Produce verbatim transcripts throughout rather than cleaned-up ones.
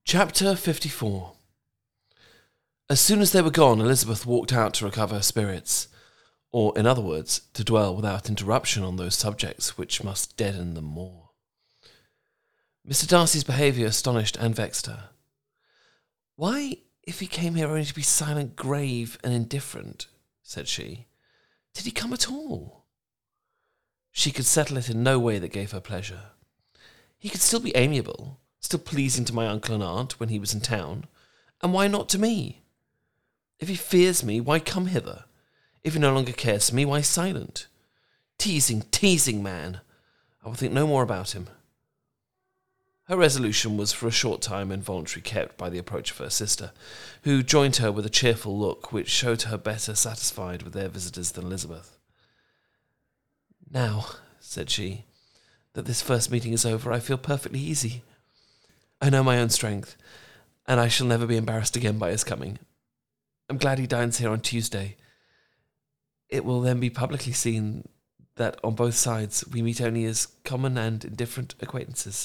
Chapter fifty-four. As soon as they were gone, Elizabeth walked out to recover her spirits, or, in other words, to dwell without interruption on those subjects which must deaden them more. Mister Darcy's behaviour astonished and vexed her. "Why, if he came here only to be silent, grave, and indifferent," said she, "did he come at all?" She could settle it in no way that gave her pleasure. He could still be amiable, still pleasing to my uncle and aunt when he was in town, and why not to me? If he fears me, why come hither? If he no longer cares for me, why silent? Teasing, teasing man! I will think no more about him. Her resolution was for a short time involuntarily kept by the approach of her sister, who joined her with a cheerful look which showed her better satisfied with their visitors than Elizabeth. "Now," said she, "that this first meeting is over, I feel perfectly easy. I know my own strength, and I shall never be embarrassed again by his coming. I'm glad he dines here on Tuesday. It will then be publicly seen that on both sides we meet only as common and indifferent acquaintances."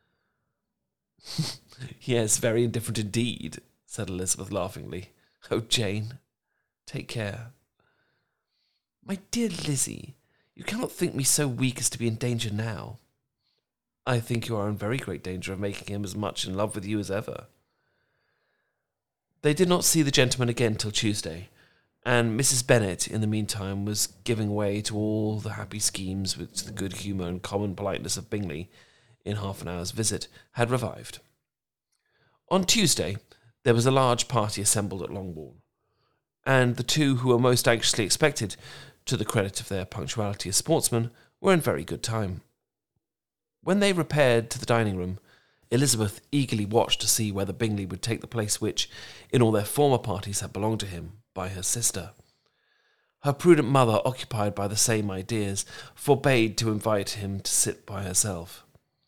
"Yes, very indifferent indeed," said Elizabeth laughingly. "Oh, Jane, take care." "My dear Lizzie, you cannot think me so weak as to be in danger now." "I think you are in very great danger of making him as much in love with you as ever." They did not see the gentleman again till Tuesday, and Missus Bennet, in the meantime, was giving way to all the happy schemes which the good humour and common politeness of Bingley, in half an hour's visit, had revived. On Tuesday there was a large party assembled at Longbourn, and the two who were most anxiously expected, to the credit of their punctuality as sportsmen, were in very good time. When they repaired to the dining-room, Elizabeth eagerly watched to see whether Bingley would take the place which, in all their former parties, had belonged to him by her sister. Her prudent mother, occupied by the same ideas, forbade to invite him to sit by herself.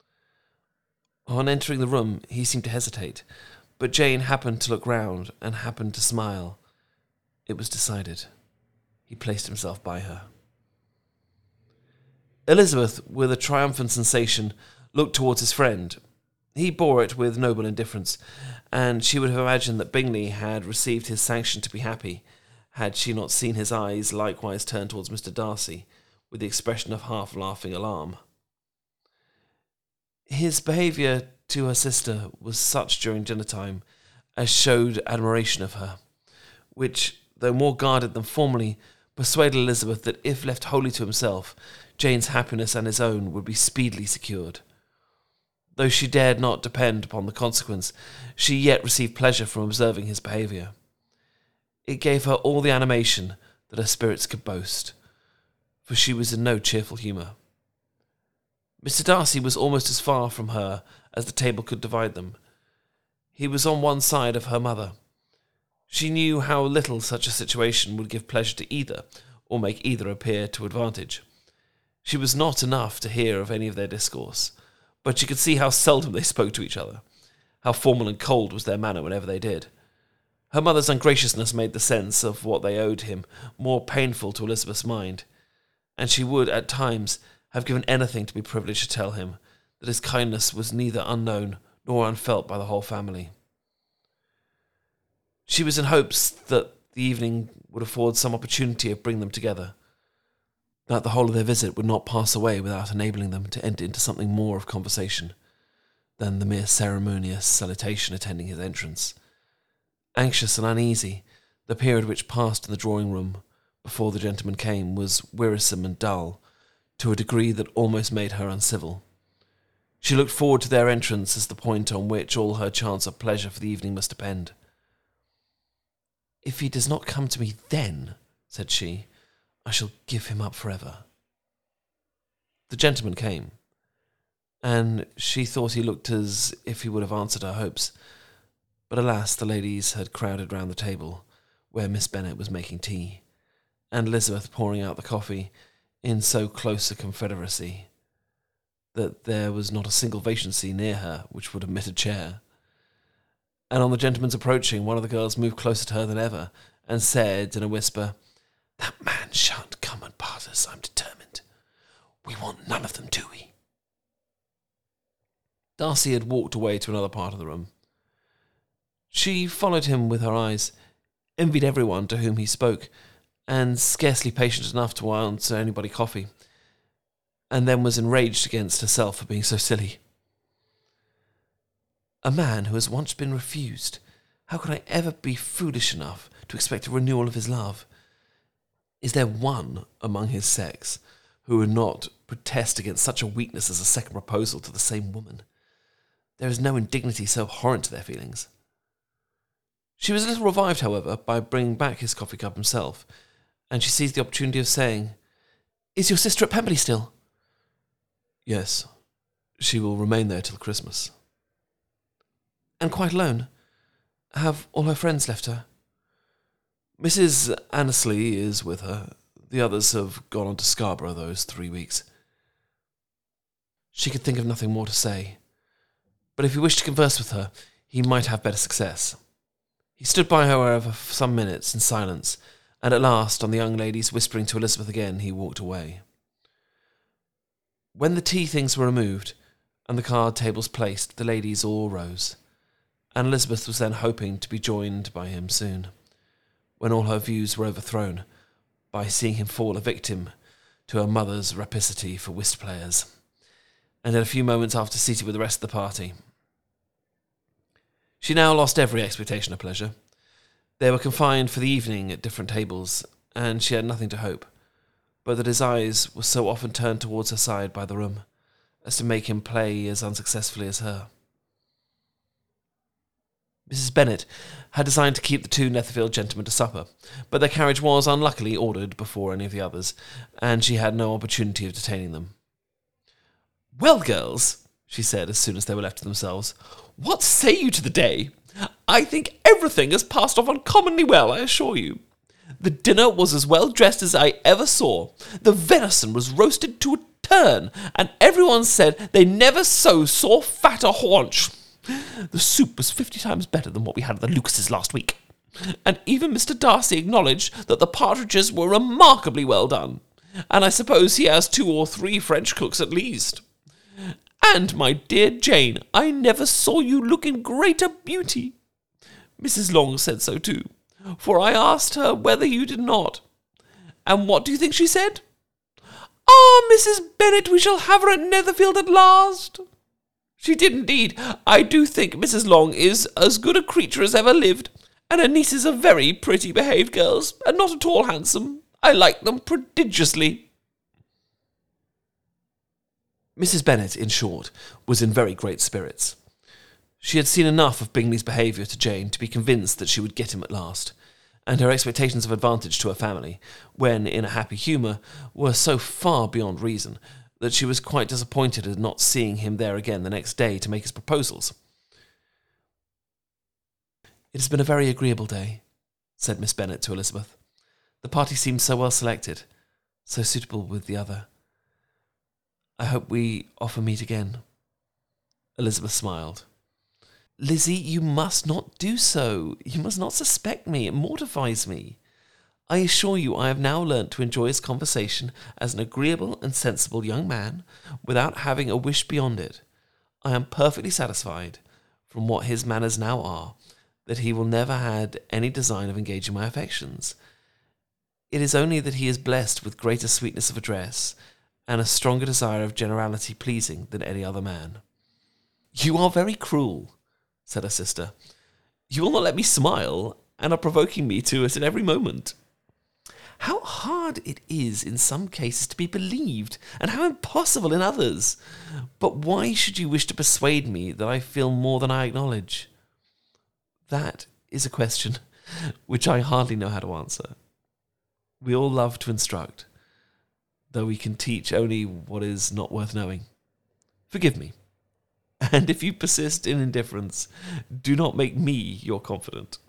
On entering the room, he seemed to hesitate, but Jane happened to look round and happened to smile. It was decided. He placed himself by her. Elizabeth, with a triumphant sensation, looked towards his friend. He bore it with noble indifference, and she would have imagined that Bingley had received his sanction to be happy, had she not seen his eyes likewise turn towards Mister Darcy, with the expression of half-laughing alarm. His behaviour to her sister was such during dinner-time as showed admiration of her, which, though more guarded than formerly, persuaded Elizabeth that if left wholly to himself, Jane's happiness and his own would be speedily secured. Though she dared not depend upon the consequence, she yet received pleasure from observing his behaviour. It gave her all the animation that her spirits could boast, for she was in no cheerful humour. Mister Darcy was almost as far from her as the table could divide them. He was on one side of her mother. She knew how little such a situation would give pleasure to either, or make either appear to advantage. She was not enough to hear of any of their discourse, but she could see how seldom they spoke to each other, how formal and cold was their manner whenever they did. Her mother's ungraciousness made the sense of what they owed him more painful to Elizabeth's mind, and she would, at times, have given anything to be privileged to tell him that his kindness was neither unknown nor unfelt by the whole family. She was in hopes that the evening would afford some opportunity of bringing them together, that the whole of their visit would not pass away without enabling them to enter into something more of conversation than the mere ceremonious salutation attending his entrance. Anxious and uneasy, the period which passed in the drawing-room before the gentleman came was wearisome and dull, to a degree that almost made her uncivil. She looked forward to their entrance as the point on which all her chance of pleasure for the evening must depend. "If he does not come to me then," said she, "I shall give him up forever." The gentleman came, and she thought he looked as if he would have answered her hopes. But alas, the ladies had crowded round the table, where Miss Bennet was making tea, and Elizabeth pouring out the coffee, in so close a confederacy that there was not a single vacancy near her which would admit a chair. And on the gentleman's approaching, one of the girls moved closer to her than ever, and said in a whisper, "That man shan't come and part us, I'm determined. We want none of them, do we?" Darcy had walked away to another part of the room. She followed him with her eyes, envied everyone to whom he spoke, and scarcely patient enough to answer anybody coffee, and then was enraged against herself for being so silly. A man who has once been refused, how could I ever be foolish enough to expect a renewal of his love? Is there one among his sex who would not protest against such a weakness as a second proposal to the same woman? There is no indignity so abhorrent to their feelings. She was a little revived, however, by bringing back his coffee cup himself, and she seized the opportunity of saying, "Is your sister at Pemberley still?" "Yes, she will remain there till Christmas." "And quite alone? Have all her friends left her?" "Missus Annesley is with her. The others have gone on to Scarborough those three weeks." She could think of nothing more to say, but if he wished to converse with her, he might have better success. He stood by her, however, for some minutes in silence, and at last, on the young lady's whispering to Elizabeth again, he walked away. When the tea things were removed, and the card tables placed, the ladies all rose, and Elizabeth was then hoping to be joined by him soon, when all her views were overthrown by seeing him fall a victim to her mother's rapacity for whist players, and in a few moments after seated with the rest of the party. She now lost every expectation of pleasure. They were confined for the evening at different tables, and she had nothing to hope, but that his eyes were so often turned towards her side by the room, as to make him play as unsuccessfully as her. Missus Bennet had designed to keep the two Netherfield gentlemen to supper, but their carriage was unluckily ordered before any of the others, and she had no opportunity of detaining them. "Well, girls," she said as soon as they were left to themselves, "what say you to the day? I think everything has passed off uncommonly well, I assure you. The dinner was as well dressed as I ever saw. The venison was roasted to a turn, and everyone said they never so saw fatter haunch. The soup was fifty times better than what we had at the Lucases last week, and even Mister Darcy acknowledged that the partridges were remarkably well done, and I suppose he has two or three French cooks at least. And, my dear Jane, I never saw you look in greater beauty. Missus Long said so too, for I asked her whether you did not. And what do you think she said? 'Ah, Missus Bennet, we shall have her at Netherfield at last.' She did indeed. I do think Missus Long is as good a creature as ever lived, and her nieces are very pretty behaved girls, and not at all handsome. I like them prodigiously." Missus Bennet, in short, was in very great spirits. She had seen enough of Bingley's behaviour to Jane to be convinced that she would get him at last, and her expectations of advantage to her family, when in a happy humour, were so far beyond reason, that she was quite disappointed at not seeing him there again the next day to make his proposals. "It has been a very agreeable day," said Miss Bennet to Elizabeth. "The party seems so well selected, so suitable with the other. I hope we often meet again." Elizabeth smiled. "Lizzie, you must not do so. You must not suspect me. It mortifies me. I assure you I have now learnt to enjoy his conversation as an agreeable and sensible young man, without having a wish beyond it. I am perfectly satisfied, from what his manners now are, that he will never had any design of engaging my affections. It is only that he is blessed with greater sweetness of address, and a stronger desire of generality pleasing than any other man." "You are very cruel," said her sister. "You will not let me smile, and are provoking me to it at every moment. How hard it is in some cases to be believed, and how impossible in others! But why should you wish to persuade me that I feel more than I acknowledge? That is a question which I hardly know how to answer. We all love to instruct, though we can teach only what is not worth knowing. Forgive me, and if you persist in indifference, do not make me your confidant."